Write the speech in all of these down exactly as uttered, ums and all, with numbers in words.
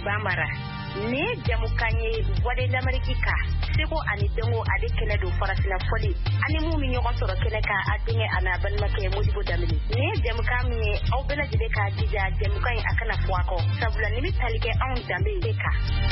Bamara ne jamukanye wade d'Amerika seko ani dengo ade kele do farafina foli ani mu mi nyoko soro kele ka adinge ana balmake modibo damini ne jamukami au bela jide ka dija jamukai akana fuako sabula ni bitalike on dambe deka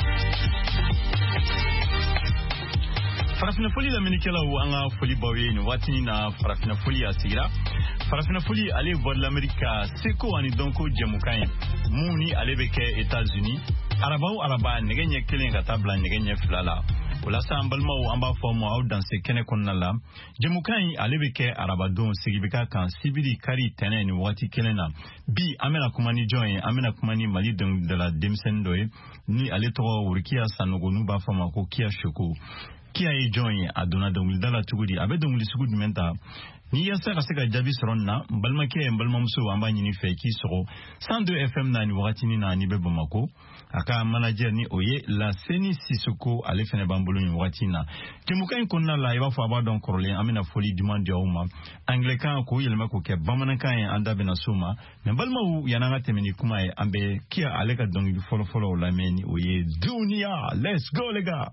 farafina foli d'Amerika la wanga foli bawe ni watini na farafina foli asigira farafina foli ale bord l'Amerika seko ani donko jamukai mu ni ale beke États-Unis Arabao araba negenye kelen ka tabla negenye filala wala sa ambalma amba fomo au dans ce kene konnala jemukai alebeke arabadon sigibika kan sibiri kari tenen wati kelena bi amena kumani join amena kumani mali de la demsendoe ni aleto wurkia sanogonu ba fama ko kia shoko kia e join adona dongul dala tugudi abedongul sugudi menta ni yasa kaseka jabi soronna balma ke balma muso amba nyini feki soro cent deux F M na ni wati ni na ni bebo mako aka manager ni oye la seni sisuko ale fene bambulu ni wati na kemuka nkonna la iba fa ba don korle amina foli demande ya uma anglican ko yelma ko ke bamanaka en anda bena suma me balma wu yananga temeni kuma e ambe kia aleka dongi follow follow la meni oye dunia let's go lega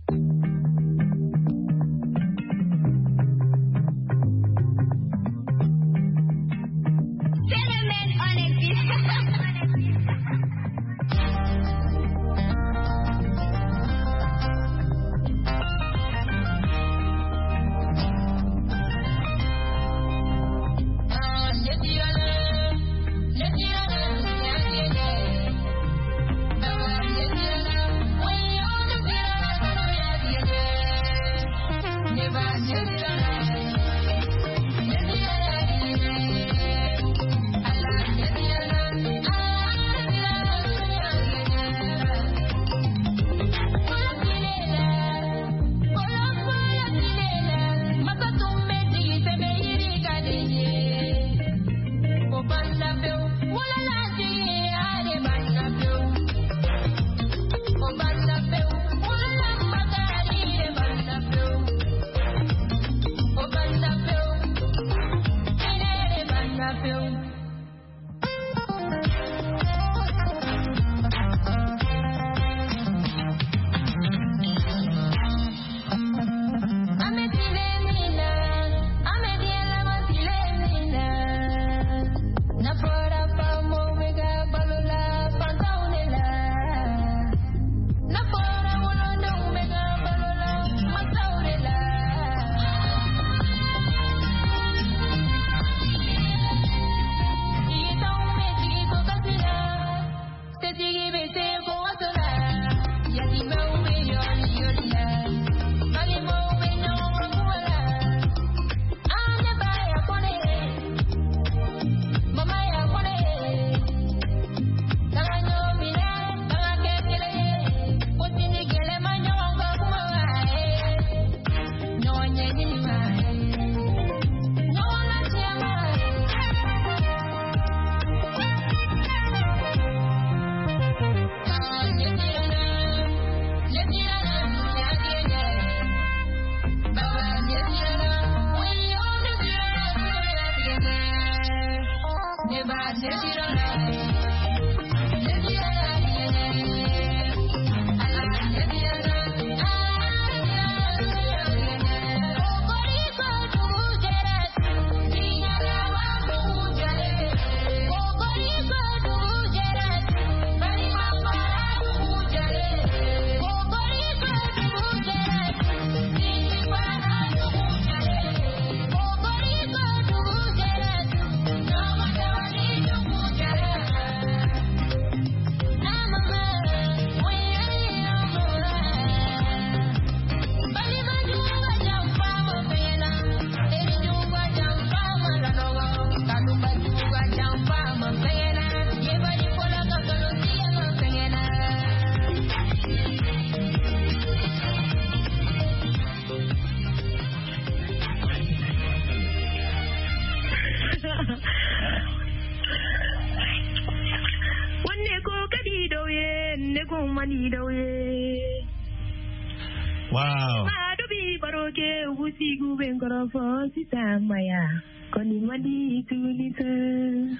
Wow. Madubi baroke usigu bengoro fo sita maya. Koni madi tulisa.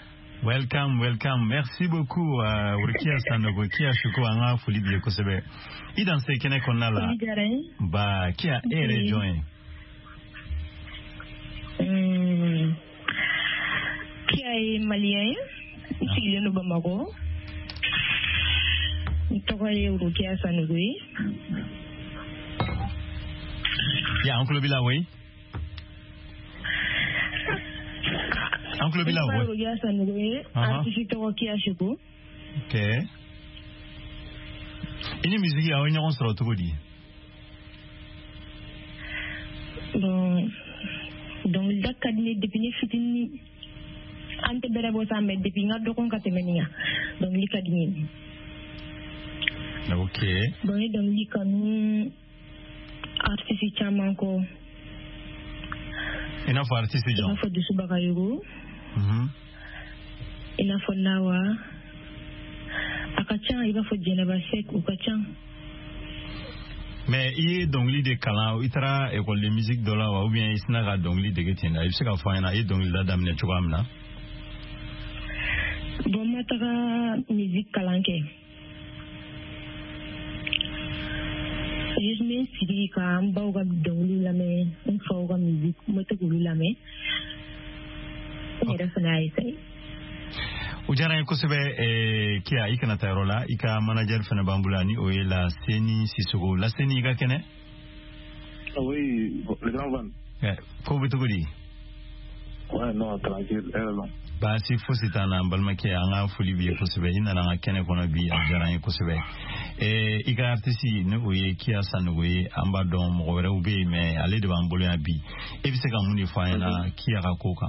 Welcome, welcome. Merci beaucoup à Urikia Sanogo qui a choqué en folie bien que c'est bien. Il dans ce qui n'est qu'on a là. Bah, qui a rejoint. Qui est malien, qui est le Bamako. Tokoye Urikia Sanogo. Ya, oncle Bila, oui. Oncle Bila, oui. Ok. Ini musique a une sur le dit. Donc, donc l'académie depuis fitini ante bere bosa med depuis nga dokon katemenia. Donc l'académie. Ok. Bon, donc l'icône artiste chamanko. Ina fa artiste Jean. Ina fa du subakayugo. Mhm. Ina fa lawa. Akachan iba fa jenaba sek ukachan. Mais il est donc l'idée qu'à l'itra école de musique de là ou bien il s'en a donc l'idée que tu n'as pas fait faire na il donc la dame ne tu vois amna. Bon matara musique kalanke. Juste mais si quand bauga donc la mais une fois musique moto gulu la mais. Era sana isai. Ujara kusebe eh kia ikana tarola ika manager fana bambulani o la Seni Sissoko la Seni ga kene. Oui, le grand van. Eh ko bitugudi. Ouais, non, tranquille, elle non. Ba si fositana balmake anga fuli bi kusebe ina na kene kono bi ajara kusebe. Eh ika artisi ne o ye kia sanwe amba don mo were ube me ale de bambulu abi. E bi se ka muni fa ina kia ka koka.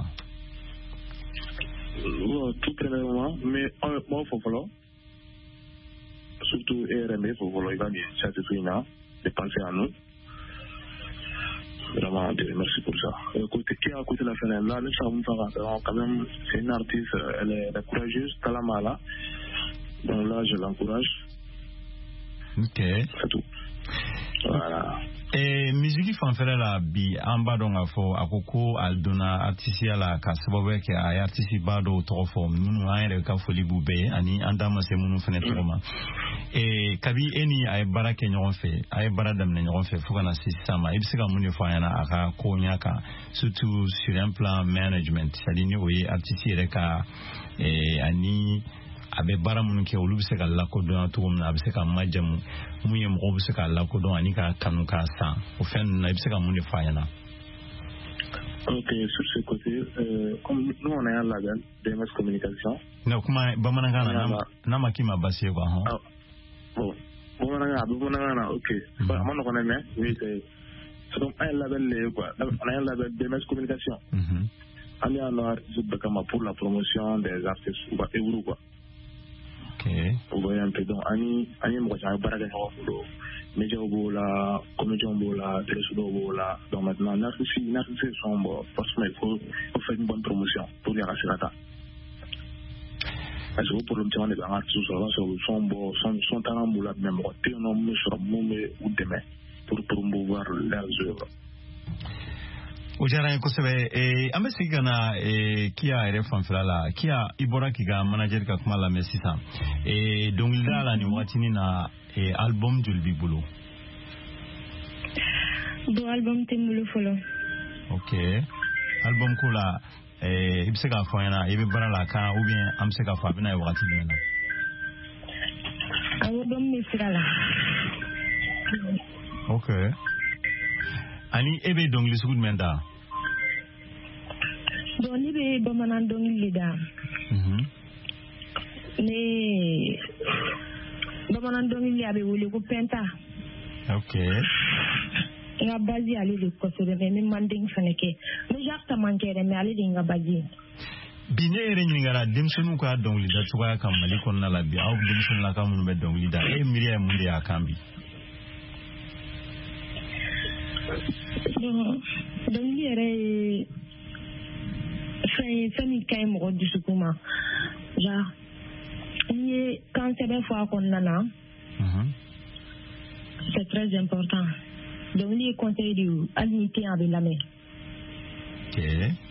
Tout premièrement, mais honnêtement, il faut falloir, surtout R M B, il faut falloir, il va bien satisfaire, de penser à nous. Vraiment, merci pour ça. Écoutez, qui a écouté la finale là, nous savons faire quand même, c'est une artiste, elle est, elle est courageuse, Kalamala. Donc là, je l'encourage. Ok. C'est tout. Voilà. Et musique fanfare la bi amba donga fo akoko aldona artisia la ka sababu ke ay artisi bado to fo munu ayre ka fo libube ani andama se munu fene toma e kabi eni ay barake nyon fe ay baradam ne nyon fe fukana sistema ibsika munu fo yana aka ko nyaka surtout sur un plan management sadini oyi artisi reka e ani abe bara mun ke olu se ka lakodon to mun abe se ka majamu mun ye mo se ka lakodon ani ka kanu ka sa o fen na abe se ka mun fa yana. Ok, sur ce côté euh, comme nous on est à la gamme D M S communication no kuma ba mananga na na makima basi ko ha ah bon bon mananga ba mananga ok ba man ko ne mais c'est c'est donc un label le quoi on a un label D M S communication mhm ali alors je bekama pour la promotion des artistes ou et ou quoi. Okay. Vous voyez un peu donc ani ani mo ja bara ga ho fulo media bola commission bola télésudo bola donc maintenant l'artiste l'artiste sont bon forcément il faut faut faire une bonne promotion pour les rassurata parce que pour le temps les artistes sont sont bon sont sont talent bola même côté non me sur mo me ou demain pour promouvoir leurs œuvres. Ujara ko sebe e amesi kana e kia ere fanfala la kia ibora kiga manager ka kuma la mesisa e donc la ni watini na e album julbi bulu do album temulu folo. Okay, album kula e ibse ka fa yana ibe bara la ka ou bien amse ka fa bina wati bina album misrala. Okay. Ani ebe donc le sud menda doni be bamanan doni lida mhm ne bamanan doni li abe wole ko penta. Okay, nga bazi ali le ko so de me manding faneke no jakta mankere me ali dinga bazi bine ere nyingara dimsunu ka donc lida tuka ka mali kon na la bi aw dimsunu la ka mun be donc lida e miriya mun ya kambi donc il y aurait fait famille quand même du secours genre il quand c'est des fois qu'on en a c'est très important donc il conseille de alimenter avec la main. Ok.